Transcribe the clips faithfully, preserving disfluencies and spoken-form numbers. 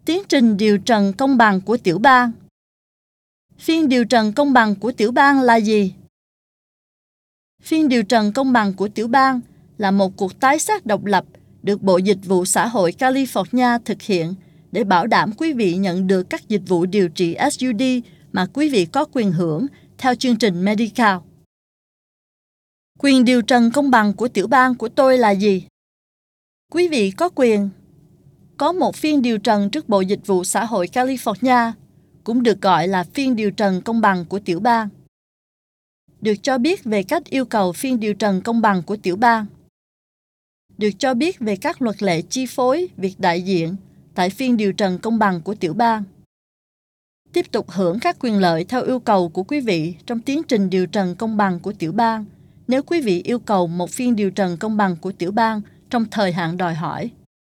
Tiến trình điều trần công bằng của tiểu bang. Phiên điều trần công bằng của tiểu bang là gì? Phiên điều trần công bằng của tiểu bang là một cuộc tái xác độc lập được Bộ Dịch vụ Xã hội California thực hiện để bảo đảm quý vị nhận được các dịch vụ điều trị ét u đê mà quý vị có quyền hưởng theo chương trình Medi-Cal. Quyền điều trần công bằng của tiểu bang của tôi là gì? Quý vị có quyền có một phiên điều trần trước Bộ Dịch vụ Xã hội California, cũng được gọi là phiên điều trần công bằng của tiểu bang. Được cho biết về cách yêu cầu phiên điều trần công bằng của tiểu bang. Được cho biết về các luật lệ chi phối việc đại diện tại phiên điều trần công bằng của tiểu bang. Tiếp tục hưởng các quyền lợi theo yêu cầu của quý vị trong tiến trình điều trần công bằng của tiểu bang nếu quý vị yêu cầu một phiên điều trần công bằng của tiểu bang trong thời hạn đòi hỏi.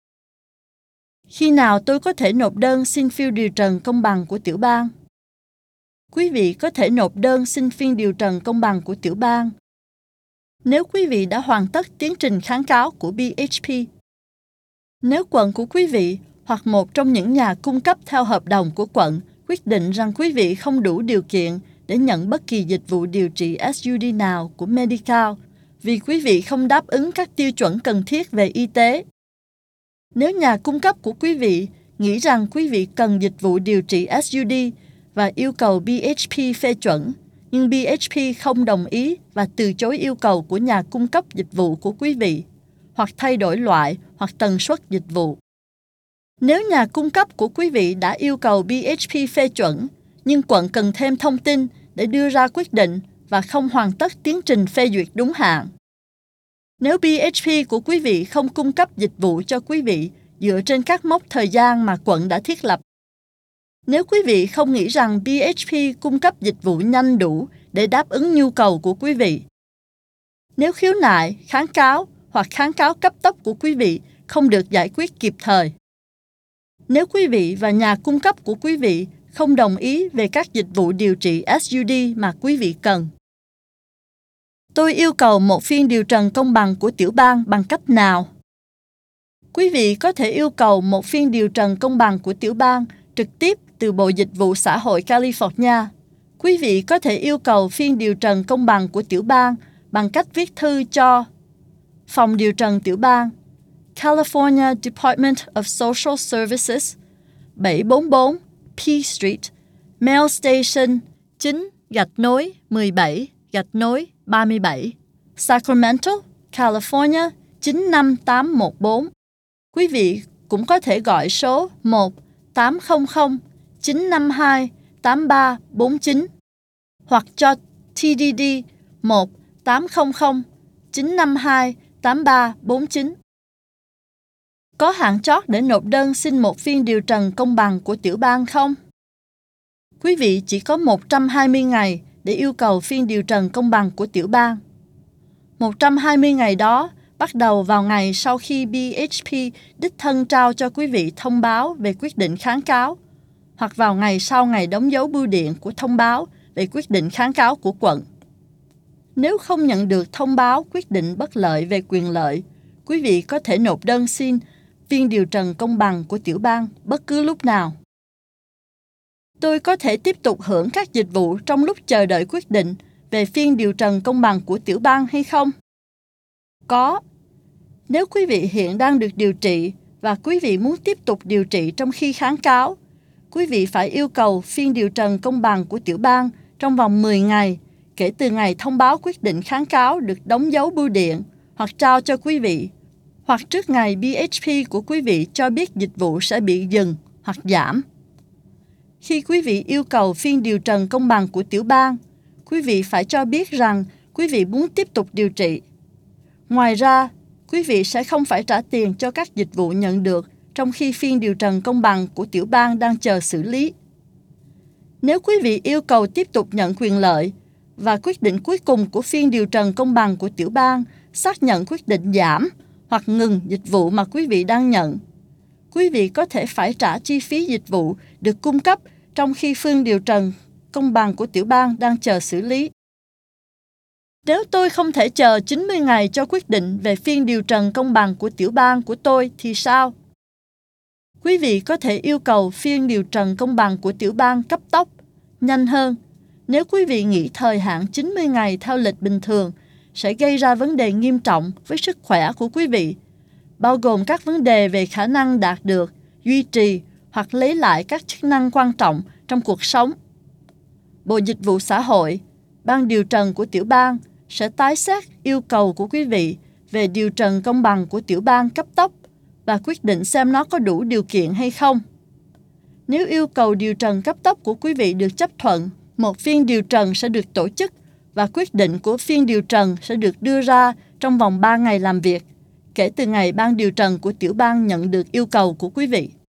Khi nào tôi có thể nộp đơn xin phiên điều trần công bằng của tiểu bang? Quý vị có thể nộp đơn xin phiên điều trần công bằng của tiểu bang nếu quý vị đã hoàn tất tiến trình kháng cáo của bê hát pê. Nếu quận của quý vị hoặc một trong những nhà cung cấp theo hợp đồng của quận quyết định rằng quý vị không đủ điều kiện để nhận bất kỳ dịch vụ điều trị ét u đê nào của Medi-Cal vì quý vị không đáp ứng các tiêu chuẩn cần thiết về y tế. Nếu nhà cung cấp của quý vị nghĩ rằng quý vị cần dịch vụ điều trị ét u đê và yêu cầu bê hát pê phê chuẩn, nhưng bê hát pê không đồng ý và từ chối yêu cầu của nhà cung cấp dịch vụ của quý vị, hoặc thay đổi loại hoặc tần suất dịch vụ. Nếu nhà cung cấp của quý vị đã yêu cầu bê hát pê phê chuẩn, nhưng quận cần thêm thông tin để đưa ra quyết định và không hoàn tất tiến trình phê duyệt đúng hạn. Nếu bê hát pê của quý vị không cung cấp dịch vụ cho quý vị dựa trên các mốc thời gian mà quận đã thiết lập. Nếu quý vị không nghĩ rằng bê hát pê cung cấp dịch vụ nhanh đủ để đáp ứng nhu cầu của quý vị. Nếu khiếu nại, kháng cáo hoặc kháng cáo cấp tốc của quý vị không được giải quyết kịp thời. Nếu quý vị và nhà cung cấp của quý vị không đồng ý về các dịch vụ điều trị ét u đê mà quý vị cần. Tôi yêu cầu một phiên điều trần công bằng của tiểu bang bằng cách nào? Quý vị có thể yêu cầu một phiên điều trần công bằng của tiểu bang trực tiếp từ Bộ Dịch vụ Xã hội California. Quý vị có thể yêu cầu phiên điều trần công bằng của tiểu bang bằng cách viết thư cho Phòng điều trần tiểu bang, California Department of Social Services, bảy bốn bốn P Street, Mail Station chín gạch nối mười bảy gạch nối ba mươi bảy, Sacramento, California chín năm tám một bốn. Quý vị cũng có thể gọi số một tám không không chín năm hai tám ba bốn chín hoặc cho tê đê đê một tám không không chín năm hai tám ba bốn chín. Có hạn chót để nộp đơn xin một phiên điều trần công bằng của tiểu bang không? Quý vị chỉ có một trăm hai mươi ngày để yêu cầu phiên điều trần công bằng của tiểu bang. một trăm hai mươi ngày đó bắt đầu vào ngày sau khi bê hát pê đích thân trao cho quý vị thông báo về quyết định kháng cáo, hoặc vào ngày sau ngày đóng dấu bưu điện của thông báo về quyết định kháng cáo của quận. Nếu không nhận được thông báo quyết định bất lợi về quyền lợi, quý vị có thể nộp đơn xin phiên điều trần công bằng của tiểu bang bất cứ lúc nào. Tôi có thể tiếp tục hưởng các dịch vụ trong lúc chờ đợi quyết định về phiên điều trần công bằng của tiểu bang hay không? Có. Nếu quý vị hiện đang được điều trị và quý vị muốn tiếp tục điều trị trong khi kháng cáo, quý vị phải yêu cầu phiên điều trần công bằng của tiểu bang trong vòng mười ngày kể từ ngày thông báo quyết định kháng cáo được đóng dấu bưu điện hoặc trao cho quý vị, hoặc trước ngày bê hát pê của quý vị cho biết dịch vụ sẽ bị dừng hoặc giảm. Khi quý vị yêu cầu phiên điều trần công bằng của tiểu bang, quý vị phải cho biết rằng quý vị muốn tiếp tục điều trị. Ngoài ra, quý vị sẽ không phải trả tiền cho các dịch vụ nhận được trong khi phiên điều trần công bằng của tiểu bang đang chờ xử lý. Nếu quý vị yêu cầu tiếp tục nhận quyền lợi và quyết định cuối cùng của phiên điều trần công bằng của tiểu bang xác nhận quyết định giảm hoặc ngừng dịch vụ mà quý vị đang nhận, quý vị có thể phải trả chi phí dịch vụ được cung cấp trong khi phiên điều trần công bằng của tiểu bang đang chờ xử lý. Nếu tôi không thể chờ chín mươi ngày cho quyết định về phiên điều trần công bằng của tiểu bang của tôi thì sao? Quý vị có thể yêu cầu phiên điều trần công bằng của tiểu bang cấp tốc, nhanh hơn. Nếu quý vị nghĩ thời hạn chín mươi ngày theo lịch bình thường sẽ gây ra vấn đề nghiêm trọng với sức khỏe của quý vị, bao gồm các vấn đề về khả năng đạt được, duy trì hoặc lấy lại các chức năng quan trọng trong cuộc sống. Bộ Dịch vụ Xã hội, ban điều trần của tiểu bang sẽ tái xét yêu cầu của quý vị về điều trần công bằng của tiểu bang cấp tốc và quyết định xem nó có đủ điều kiện hay không. Nếu yêu cầu điều trần cấp tốc của quý vị được chấp thuận, một phiên điều trần sẽ được tổ chức và quyết định của phiên điều trần sẽ được đưa ra trong vòng ba ngày làm việc, kể từ ngày ban điều trần của tiểu bang nhận được yêu cầu của quý vị.